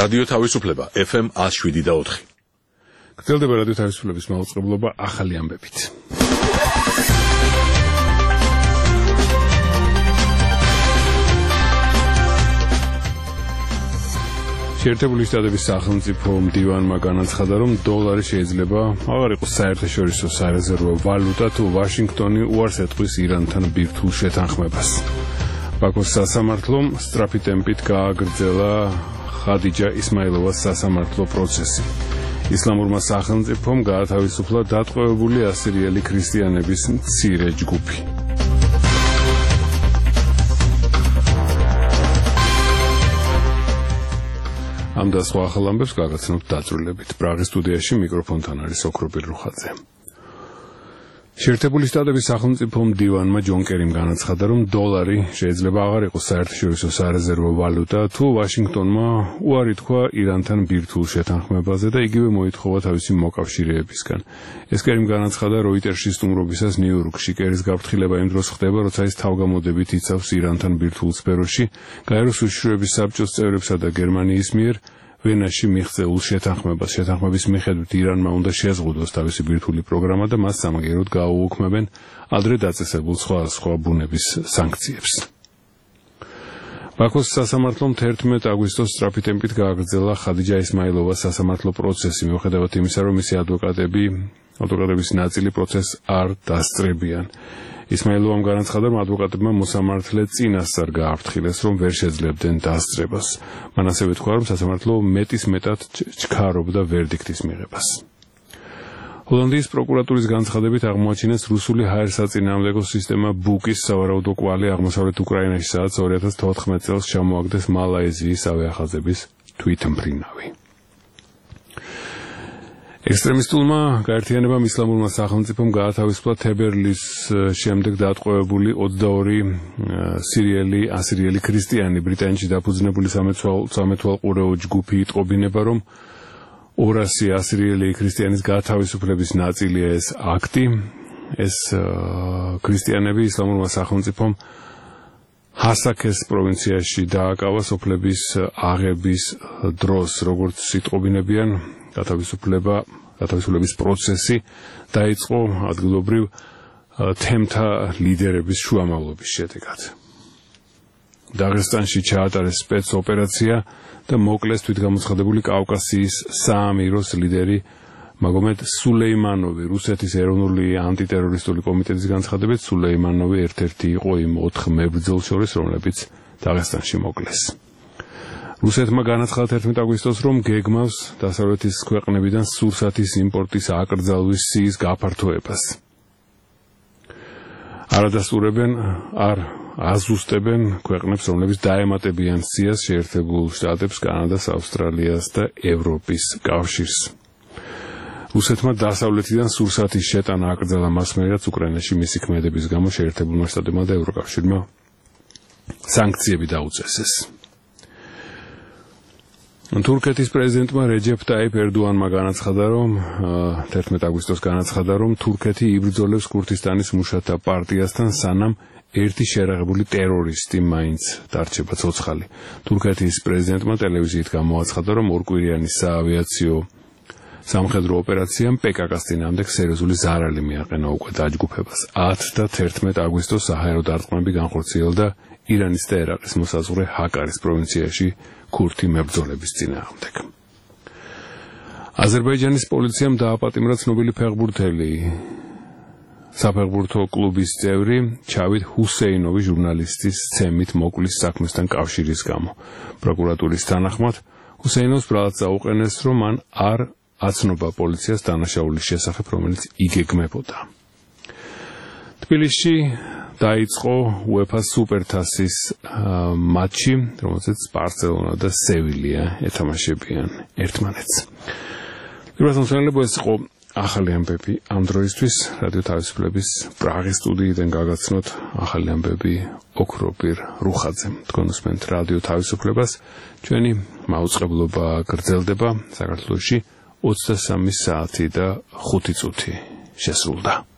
რადიო თავისუფლება FM 107.4. გრძელდება რადიო თავისუფლების მაუწყებლობა ახალი ამბებით. შეერთებული შტატების სახელმწიფო მდივანმა განაცხადა, რომ დოლარი შეიძლება აღარ იყოს საერთაშორისო სარეზერვო ვალუტა, თუ ვაშინგტონი უარს ეთყვის ირანთან ბირთვულ შეთანხმებას. ბაქოს სასამართლომ სწრაფი ტემპით გააგრძელა ხადიჯა ისმაილოვას სასამართლო პროცესი. ისლამურმა სახელმწიფომ გაათავისუფლა დატყვევებული ასირიელი ქრისტიანების მცირე ჯგუფი. ამ და სხვა ახალ ამბებს გაგაცნობთ დაწვრილებით. პრაღის სტუდიაში მიკროფონთან არის ოქროპირ რუხაძე. შეერთებული შტატების სახელმწიფო მდივანმა ჯონ კერიმ განაცხადა, რომ დოლარი შეიძლება აღარ იყოს საერთაშორისო სარეზერვო ვალუტა, თუ ვაშინგტონმა უარი თქვა ირანთან ბირთვულ შეთანხმებაზე და იგივე მოითხოვა თავისი მოკავშირეებისგან. ეს კერიმ განაცხადა როიტერსის სტუმრობისას ნიუ-იორკში. კერის გაფრთხილება იმ დროს ხდება, როცა ის თავგამოდებით იცავს ირანთან ბირთვულ სფეროში გაეროს უშიშროების საბჭოს წევრებსა და გერმანიის მიერ ვენაში მიღწეულ შეთანხმებას. შეთანხმების მიხედვით ირანმა უნდა შეზღუდოს თავისი ბირთვული პროგრამა და მას სამაგიეროდ გააუქმებენ ადრე დაწესებულ სხვა ბუნების სანქციებს. ბაქოს სასამართლომ 11 აგვისტოს სწრაფი ტემპით გააგრძელა ხადიჯა ისმაილოვას სასამართლო პროცესი, მიუხედავად იმისა, რომ მისი ადვოკატების ნაწილი პროცესს არ დასწრებიან. ისმაილოვამ განაცხადა, რომ ადვოკატებმა მოსამართლე წინასწარ გააფრთხილეს, რომ ვერ შეძლებდნენ დასწრებას. მან ასევე თქვა, რომ სასამართლო მეტისმეტად ჩქარობდა ვერდიქტის მიღებას. ჰოლანდიის პროკურატურის განცხადებით აღმოაჩინეს რუსული ჰაერსაწინააღმდეგო სისტემა ბუკის სავარაუდო კვალი აღმოსავლეთ უკრაინაში, სადაც 2014 წელს ჩამოაგდეს მალაიზიის ავიახაზების თვითმფრინავი. ექსტრემისტულმა გაერთიანებამ ისლამურმა სახელმწიფომ გაათავისუფლა თებერვლის შემდეგ დატყვევებული 22 ასირიელი ქრისტიანი. ბრიტანეთში დაფუძნებული სამეთვალყურეო ჯგუფი იტყობინება, რომ 200 ასირიელი ქრისტიანის გათავისუფლების ნაწილია ეს აქტი. ეს ქრისტიანები ისლამურმა სახელმწიფომ ჰასაქეს პროვინციაში დააკავა სოფლების აღების დროს, როგორც იტყობინებიან. გათავისუფლების პროცესი დაიწყო ადგილობრივ თემთა ლიდერების შუამავლობის შედეგად. დაღესტანში ჩაატარეს სპეცოპერაცია და მოკლეს თვითგამოცხადებული კავკასიის საამიროს ლიდერი მაგომედ სულეიმანოვი. რუსეთის ეროვნული ანტიტერორისტული კომიტეტის განცხადებით, სულეიმანოვი ერთ-ერთი იყო იმ 4 მებრძოლს შორის, რომლებიც დაღესტანში მოკლეს. რუსეთმა განაცხადა 11 აგვისტოს, რომ გეგმავს დასავლეთის ქვეყნებიდან სურსათის იმპორტის აკრძალვის სიის გაფართოებას. არ აზუსტებენ ქვეყნებს, რომლებიც დაემატებიან სიას შეერთებულ შტატებს, კანადას, ავსტრალიას და ევროპის კავშირს. რუსეთმა დასავლეთიდან სურსათის შეტანა აკრძალა მას მერეც უკრაინაში მისი ქმედების გამო შეერთებულმა შტატებმა და ევროკავშირმა სანქციები დაუწესეს. თურქეთის პრეზიდენტმა რეჯეფ ტაიპ ერდოანმა განაცხადა, რომ 11 აგვისტოს განაცხადა, რომ თურქეთი იბრძოლებს ქურთისტანის მუშათა პარტიასთან, სანამ ერთი შერაღებული ტერორისტი მაინც დარჩება ცოცხალი. თურქეთის პრეზიდენტმა ტელევიზიით გამოაცხადა, რომ ორკვირიანი საავიაციო სამხედრო ოპერაციამ PKK-ს წინააღმდეგ სერიოზული ზარალი მიაყენა უკვე დაჯგუფებას. 10 და 11 აგვისტოს საჰაერო დარტყმები განხორციელდა ირანის და ერაყის მოსაზღვრე ჰაკარის პროვინციაში ქურთი მებრძოლების წინააღმდეგ. აზერბაიჯანის პოლიციამ დააპატიმრა ცნობილი ფეხბურთელი, საფეხბურთო კლუბის წევრი ჩავით ჰუსეინოვი ჟურნალისტის ცემით მოკლის საქმესთან კავშირის გამო. პროკურატურის თანახმად, ჰუსეინოვს ბრალად წაუყენეს, რომ მან არ აცნობა პოლიციას დანაშაულის შესახებ, რომელიც იგეგმებოდა. თბილისში დაიწყო UEFA სუპერთასის მატჩი, რომელზეც ბარსელონა და სევილია ეთამაშებიან ერთმანეთს. პირველსამსახურებო ეს იყო ახალი ამბები ამ დროისთვის. რადიო თავისუფლების პრაღის სტუდიიდან გაგაცნოთ ახალი ამბები ოქროპირ რუხაძემ. თქვენ უსმენთ რადიო თავისუფლებას. ჩვენი მაუწყებლობა გრძელდება საქართველოში 23 საათი და 5 წუთი შესრულდა.